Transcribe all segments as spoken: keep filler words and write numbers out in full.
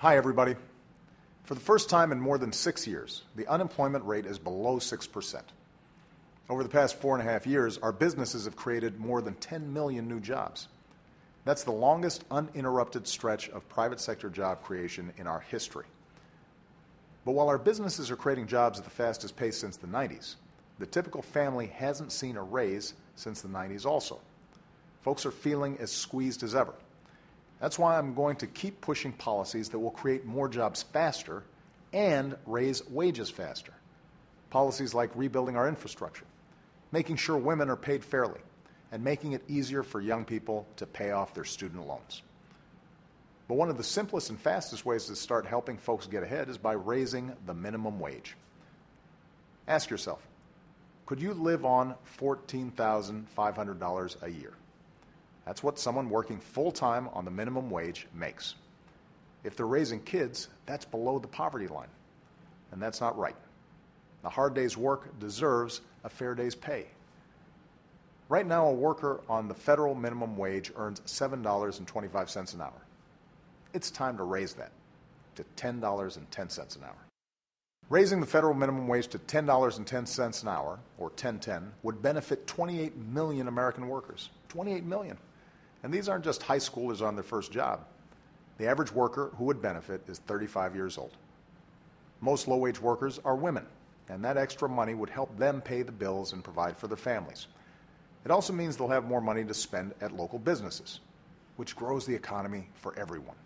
Hi, everybody. For the first time in more than six years, the unemployment rate is below six percent. Over the past four and a half years, our businesses have created more than ten million new jobs. That's the longest uninterrupted stretch of private sector job creation in our history. But while our businesses are creating jobs at the fastest pace since the nineties, the typical family hasn't seen a raise since the nineties also. Folks are feeling as squeezed as ever. That's why I'm going to keep pushing policies that will create more jobs faster and raise wages faster. Policies like rebuilding our infrastructure, making sure women are paid fairly, and making it easier for young people to pay off their student loans. But one of the simplest and fastest ways to start helping folks get ahead is by raising the minimum wage. Ask yourself, could you live on fourteen thousand five hundred dollars a year? That's what someone working full-time on the minimum wage makes. If they're raising kids, that's below the poverty line, and that's not right. A hard day's work deserves a fair day's pay. Right now, a worker on the federal minimum wage earns seven dollars and twenty-five cents an hour. It's time to raise that to ten dollars and ten cents an hour. Raising the federal minimum wage to ten dollars and ten cents an hour, or ten ten, would benefit twenty-eight million American workers. twenty-eight million. And these aren't just high schoolers on their first job. The average worker who would benefit is thirty-five years old. Most low-wage workers are women, and that extra money would help them pay the bills and provide for their families. It also means they'll have more money to spend at local businesses, which grows the economy for everyone.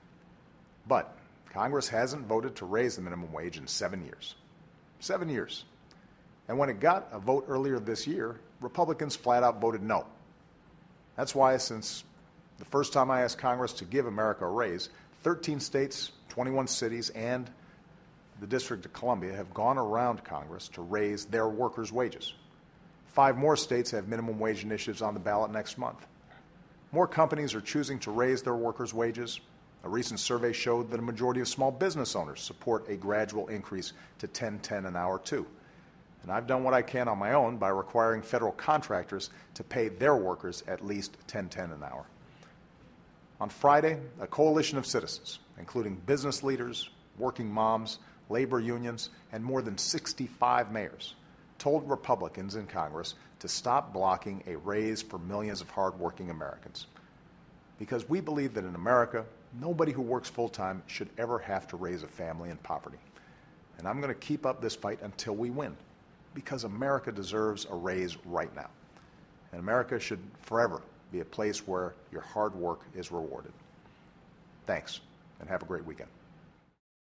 But Congress hasn't voted to raise the minimum wage in seven years. Seven years. And when it got a vote earlier this year, Republicans flat out voted no. That's why, since the first time I asked Congress to give America a raise, thirteen states, twenty-one cities, and the District of Columbia have gone around Congress to raise their workers' wages. Five more states have minimum wage initiatives on the ballot next month. More companies are choosing to raise their workers' wages. A recent survey showed that a majority of small business owners support a gradual increase to ten ten an hour, too. And I've done what I can on my own by requiring federal contractors to pay their workers at least ten ten an hour. On Friday, a coalition of citizens, including business leaders, working moms, labor unions, and more than sixty-five mayors, told Republicans in Congress to stop blocking a raise for millions of hardworking Americans. Because we believe that in America, nobody who works full-time should ever have to raise a family in poverty. And I'm going to keep up this fight until we win, because America deserves a raise right now. And America should forever be a place where your hard work is rewarded. Thanks, and have a great weekend.